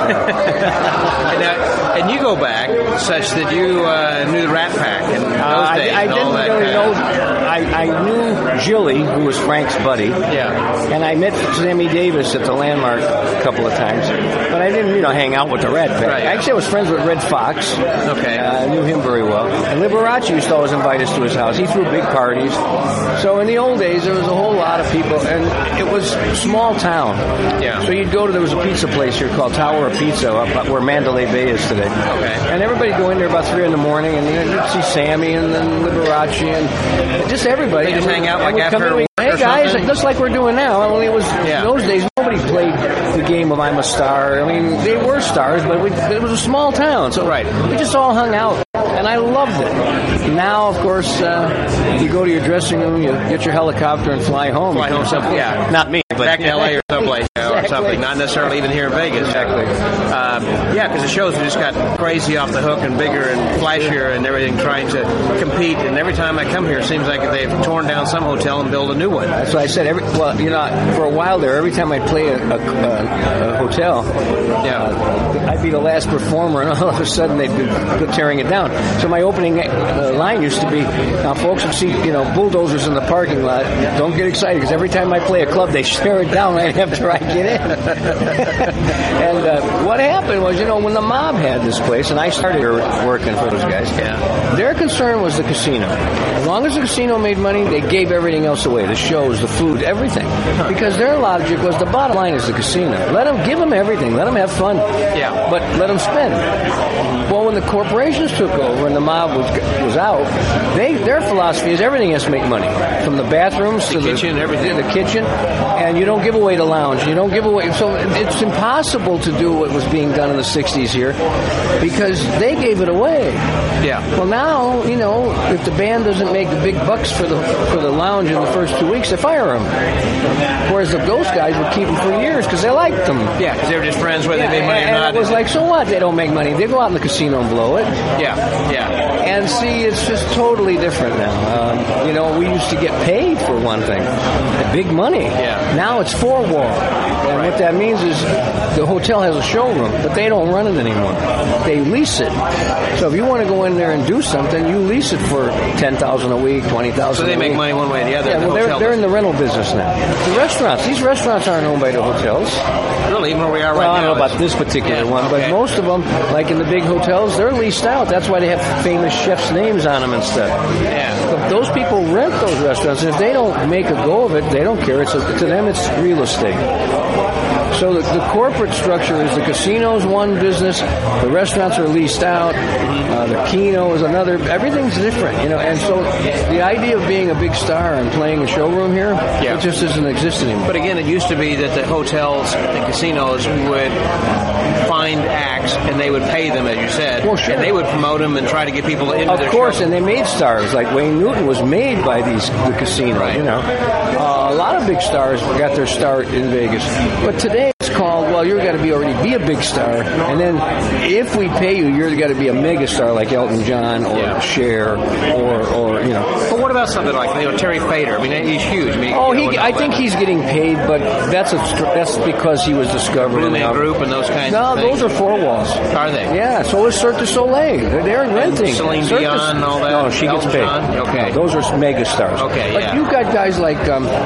And you go back such that you knew the Rat Pack in those days. I didn't really know. I knew Jilly, who was Frank's buddy. Yeah. And I met Sammy Davis at the Landmark a couple of times. But I didn't, hang out with the Rat Pack. Right. Actually, I was friends with Red Fox. Okay. I knew him very well. And Liberace used to always invite us to his house. He threw big parties. So in the old days, there was a whole lot of people, and it was small town. Yeah. So there was a pizza place here called Tower of Pizza up where Mandalay Bay is today. Okay. And everybody would go in there about 3 a.m, and you'd see Sammy and then Liberace and just everybody. They just hang out like after work hey or guys, something? just like we're doing now. Only it was in those days nobody played the game of I'm a Star. I mean, they were stars, but it was a small town, so we just all hung out, and I loved it. Now, of course, you go to your dressing room, you get your helicopter and fly home. Yeah. Not me, but back in L.A. or someplace, or something. Not necessarily even here in Vegas. Exactly. Because the shows just got crazy off the hook and bigger and flashier and everything, trying to compete. And every time I come here, it seems like they've torn down some hotel and built a new one. So I said, for a while there, every time I play a hotel. I'd be the last performer, and all of a sudden they'd be tearing it down. So my opening line used to be, now folks would see, bulldozers in the parking lot. Don't get excited, because every time I play a club, they tear it down right after I get in. And what happened was, when the mob had this place, and I started working for those guys, their concern was the casino. As long as the casino made money, they gave everything else away, the shows, the food, everything. Because their logic was the bottom line is the casino. Give them everything. Let them have fun. Yeah. But let them spend. Well, when the corporations took over and the mob was out, their philosophy is everything has to make money. From the bathrooms to the kitchen, everything. The kitchen. And you don't give away the lounge. You don't give away. So it's impossible to do what was being done in the 60s here because they gave it away. Yeah. Well, now, if the band doesn't make the big bucks for the lounge in the first 2 weeks, they fire them. Whereas the Ghost guys would keep them for years because they liked them. Yeah, because they were just friends whether they made money or not. And it was like, so what? They don't make money. They go out in the casino and blow it. Yeah. And see, it's just totally different now. We used to get paid for one thing. Big money. Yeah. Now it's four-wall. And what that means is the hotel has a showroom, but they don't run it anymore. They lease it. So if you want to go in there and do something, you lease it for $10,000 a week, $20,000 So they make money one way or the other. Yeah, well, they're in the rental business now. The restaurants, these restaurants aren't owned by the hotels. Really, even where we are right now. Well, I don't know about this particular one, but most of them, like in the big hotels, they're leased out. That's why they have famous chefs' names on them and stuff. Yeah. But those people rent those restaurants, and if they don't make a go of it, they don't care. To them, it's real estate. So the corporate structure is the casino's one business, the restaurants are leased out, the Keno is another. Everything's different, And so the idea of being a big star and playing a showroom here, it just doesn't exist anymore. But again, it used to be that the hotels and casinos would find acts and they would pay them, as you said. Well, sure. And they would promote them and try to get people into their Of course, show. and they made stars. Like Wayne Newton was made by the casino, Right. A lot of big stars got their start in Vegas. But today it's called, you've got to already be a big star. And then if we pay you, you've got to be a mega star like Elton John or Cher or. But what about something like Terry Fader? I mean, he's huge. I think he's getting paid, but that's because he was discovered. Blue Man Group and those kinds of things. No, those are four walls. Are they? Yeah, so is Cirque du Soleil. They're renting. Celine Dion and all that? No, she gets paid. Okay. No, those are mega stars. Okay, But you've got guys like,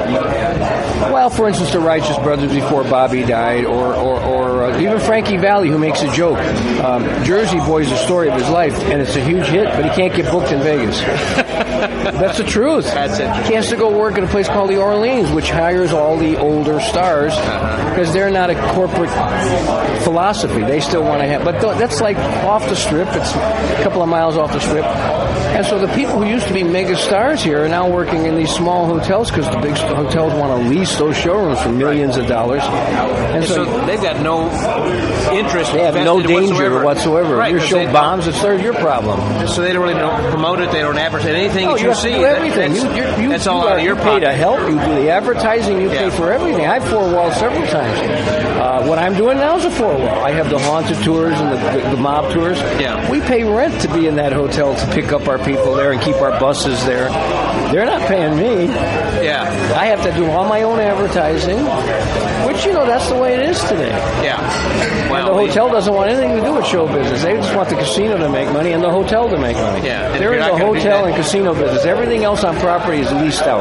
for instance, the Righteous Brothers before Bobby died, or even Frankie Valli, who makes a joke. Jersey Boy is the story of his life, and it's a huge hit, but he can't get booked in Vegas. That's the truth. That's interesting. He has to go work at a place called the Orleans, which hires all the older stars because they're not a corporate philosophy. They still want to have, but that's like off the strip. It's a couple of miles off the strip. And so the people who used to be mega stars here are now working in these small hotels because the big hotels want to lease those showrooms for millions of dollars. And so they've got no interest. They have no danger whatsoever. Right, Your show bombs, it's your problem. So they don't really promote it. They don't advertise anything that you see. Do everything. That's all out of your pocket. You pay to help. You do the advertising. You pay for everything. I've four-walled several times. What I'm doing now is a four-wall. I have the haunted tours and the mob tours. Yeah. We pay rent to be in that hotel to pick up our people there and keep our buses there. They're not paying me. Yeah. I have to do all my own advertising, which, that's the way it is today. Yeah. And the hotel doesn't want anything to do with show business. They just want the casino to make money and the hotel to make money. Yeah. There is a hotel and casino business. Everything else on property is leased out.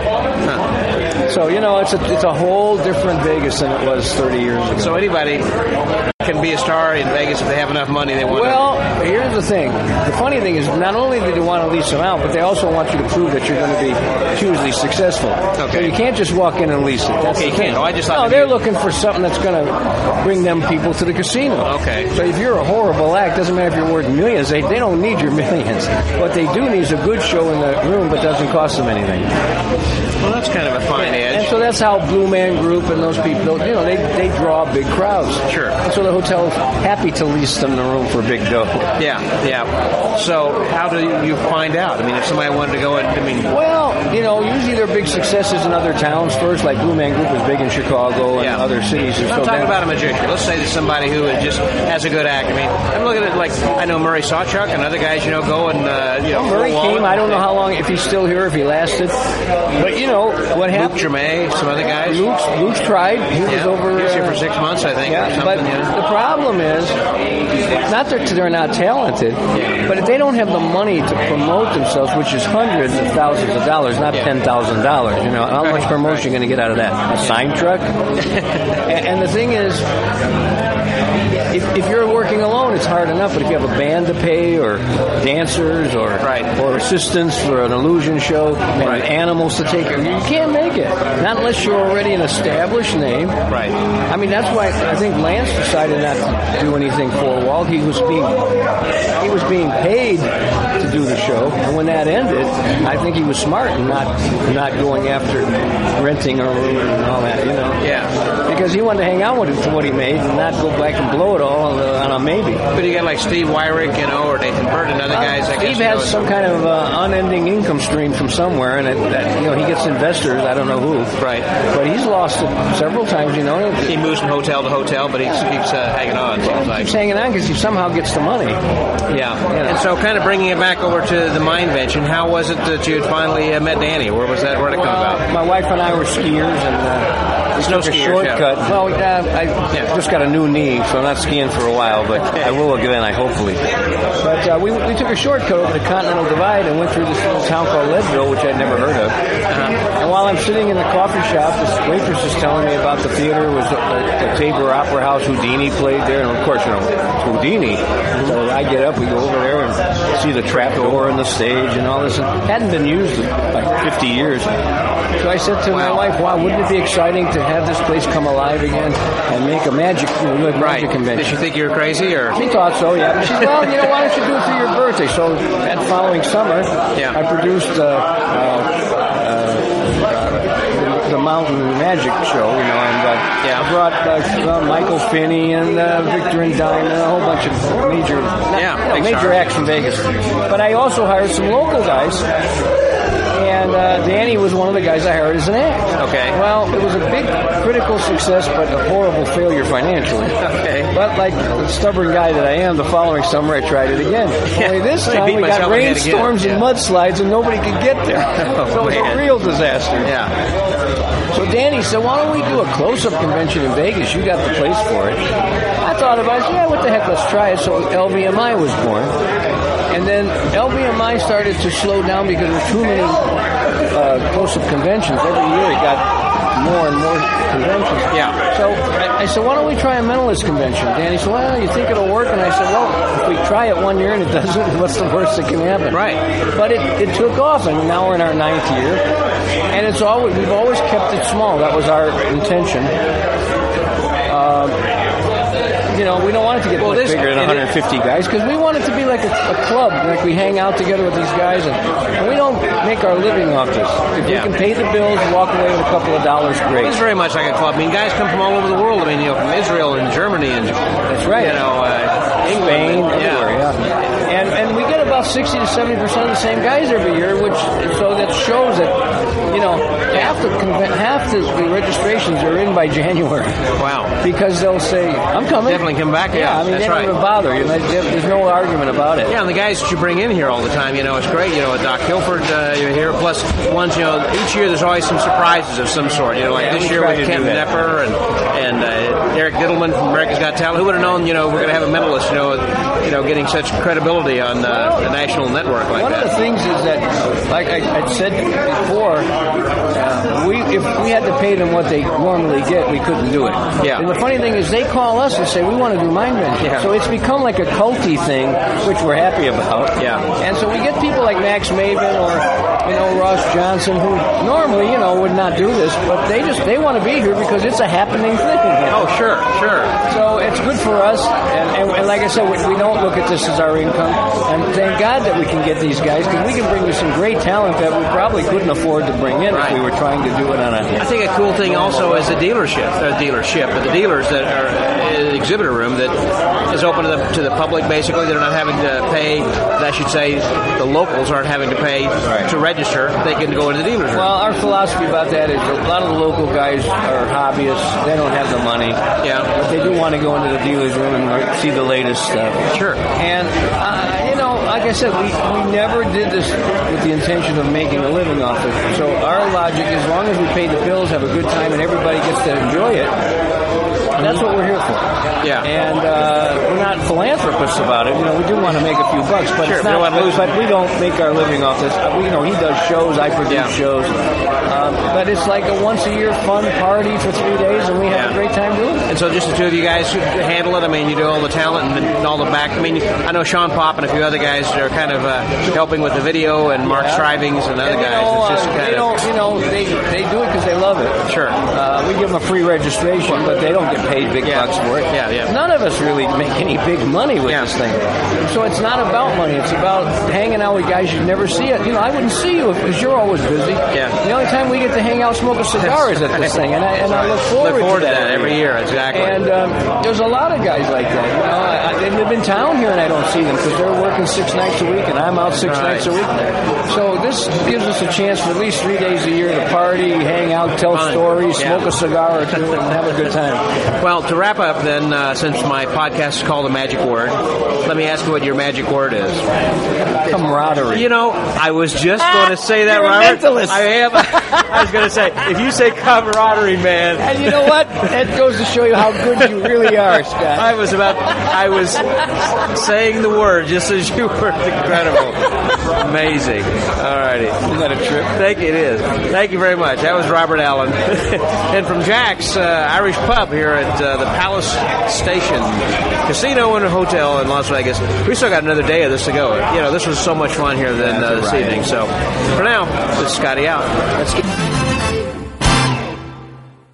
So, it's a whole different Vegas than it was 30 years ago. So anybody can be a star in Vegas if they have enough money they want. Well, here's the thing. The funny thing is, not only do they want to lease them out, but they also want you to prove that you're going to be hugely successful. Okay. So you can't just walk in and lease it. That's Okay, the thing. I just thought they're looking for something that's going to bring them people to the casino. Okay. So if you're a horrible act, doesn't matter if you're worth millions, they don't need your millions. What they do need is a good show in the room, but doesn't cost them anything. Well, that's kind of a fine edge. And so that's how Blue Man Group and those people, they draw big crowds. Sure. And so the hotel's happy to lease them the room for big dough. Yeah. So how do you find out? I mean, if somebody wanted to go in, Well, usually they're big big successes in other towns first, like Blue Man Group was big in Chicago and other cities. And I'm talking about a magician. Let's say there's somebody who just has a good act. I mean, I'm looking at, like, I know Murray Sawchuck and other guys, go and, Murray came, I don't know how long, if he's still here, if he lasted. But, what happened? Luke Germain, some other guys. Luke's tried. He was over... He was here for 6 months, I think. Yeah, but the problem is, not that they're not talented, but if they don't have the money to promote themselves, which is hundreds of thousands of dollars, not $10,000, how much promotion are you going to get out of that? A sign truck? And the thing is, if you're working alone, it's hard enough, but if you have a band to pay, or dancers, or assistants for an illusion show, and animals to take care of, you can't make it. Not unless you're already an established name. Right. I mean, that's why I think Lance decided not to do anything for a while. He was being paid to do the show, and when that ended, I think he was smart in not going after renting a room and all that, Yeah. Because he wanted to hang out with what he made and not go back and blow it all on a maybe. But you got like Steve Wyrick, or Nathan Bird and other guys. Steve has some kind of unending income stream from somewhere, and he gets investors. I don't know who. Right. But he's lost it several times. He moves from hotel to hotel, but he keeps hanging on. He keeps hanging on because he somehow gets the money. Yeah. And so, kind of bringing it back over to the Mindvention, how was it that you had finally met Danny? Where was that? Where did it come about? My wife and I were skiers, and we took a shortcut. Yeah. Well, I just got a new knee, so I'm not skiing for a while, but I will again, hopefully. But we took a shortcut over the Continental Divide and went through this little town called Leadville, which I'd never heard of. And while I'm sitting in the coffee shop, this waitress is telling me about the theater. It was the Tabor Opera House. Houdini played there, and of course, it's Houdini. So I get up, we go over there and see the trapdoor and the stage and all this. And it hadn't been used in like 50 years. So I said to my wife, wow, wouldn't it be exciting to have this place come alive again and make a magic convention? Did she think you were crazy, or? She thought so, yeah. But she said, well, why don't you do it for your birthday? So that following summer, I produced the Mountain Magic Show, and I brought Michael Finney and Victor and Diamond, a whole bunch of major acts from Vegas. But I also hired some local guys. And Danny was one of the guys I hired as an act. Okay. Well, it was a big critical success, but a horrible failure financially. Okay. But like the stubborn guy that I am, the following summer I tried it again. Only this time we got rainstorms and mudslides and nobody could get there. So it was a real disaster. Yeah. So Danny said, why don't we do a close-up convention in Vegas? You got the place for it. I thought about it. What the heck, let's try it. So LVMI was born. And then LVMI started to slow down because there were too many close-up conventions. Every year it got more and more conventions. Yeah. So I said, why don't we try a mentalist convention? Danny said, well, you think it'll work? And I said, well, if we try it one year and it doesn't, what's the worst that can happen? Right. But it took off, and now we're in our 9th year. And we've always kept it small. That was our intention. We don't want it to get much bigger than 150 guys, because we want it to be like a club. Like we hang out together with these guys, and we don't make our living off this. If we can pay the bills, walk away with a couple of dollars, great. It's very much like a club. I mean, guys come from all over the world. I mean, from Israel and Germany and that's right. England, Spain, everywhere. And we get about 60 to 70% of the same guys every year, so that shows that half the registrations are in by January. Wow. Because they'll say, I'm coming. Definitely come back. Yeah, I mean, they don't even bother. There's no argument about it. Yeah, and the guys that you bring in here all the time, it's great. Doc Hilford, you're here. Plus, ones, each year there's always some surprises of some sort. This year with Kent Knepper and Eric Diddleman from America's Got Talent. Who would have known, we're going to have a mentalist, getting such credibility on the national network like that. One of the things is that, like I said before, if we had to pay them what they normally get, we couldn't do it. Yeah. And the funny thing is, they call us and say, we want to do Mindvention. Yeah. So it's become like a culty thing, which we're happy about. Yeah. And so we get people like Max Maven or, Ross Johnson, who normally, would not do this, but they want to be here because it's a happening thing. Oh, sure. So it's good for us, and like I said, we don't look at this as our income, and thank God that we can get these guys, because we can bring you some great talent that we probably couldn't afford to bring in if we were trying to do it on a... I think a cool thing also is the dealership, but the dealers that are exhibitor room that is open to the public. Basically, they're not having to pay. I should say, the locals aren't having to pay to register register, they can go into the dealer's room. Well, our philosophy about that is a lot of the local guys are hobbyists. They don't have the money. Yeah. But they do want to go into the dealer's room and see the latest stuff. Sure. And, like I said, we never did this with the intention of making a living off it. So our logic, as long as we pay the bills, have a good time, and everybody gets to enjoy it, that's what we're here for. Yeah. And we're not philanthropists about it. We do want to make a few bucks, but sure, it's not. But we don't make our living off this. He does shows. I produce shows. But it's like a once-a-year fun party for 3 days, and we have a great time doing it. And so just the two of you guys handle it? I mean, you do all the talent and all the back. I mean, I know Sean Pop and a few other guys are kind of helping with the video, and Mark Strivings and other guys. It's just kind of... they do it because they love it. Sure. We give them a free registration, but they don't get paid big bucks for it. Yeah. None of us really make any big money with this thing. So it's not about money. It's about hanging out with guys you'd never see it. I wouldn't see you because you're always busy. Yeah. The only time we get to hang out, smoke a cigar is at this thing, and I look forward to that every year. Exactly. And there's a lot of guys like that. They live in town here, and I don't see them because they're working 6 nights a week, and I'm out 6 nights a week. So this gives us a chance for at least 3 days a year to party, hang out, tell stories, smoke a cigar or two, and have a good time. Well, to wrap up then, since my podcast is called The Magic Word, let me ask you what your magic word is. Camaraderie. I was just going to say that, You're Robert. a mentalist. I am. I was going to say, if you say camaraderie, man. And you know what? That goes to show you how good you really are, Scott. I was saying the word just as you were. Incredible. Amazing. All righty. Isn't that a trip? Thank you. It is. Thank you very much. That was Robert Allen. And from Jack's Irish Pub here at the Palace Station Casino and Hotel in Las Vegas. We still got another day of this to go. This was so much fun here this evening. So for now, this is Scotty out. Let's get...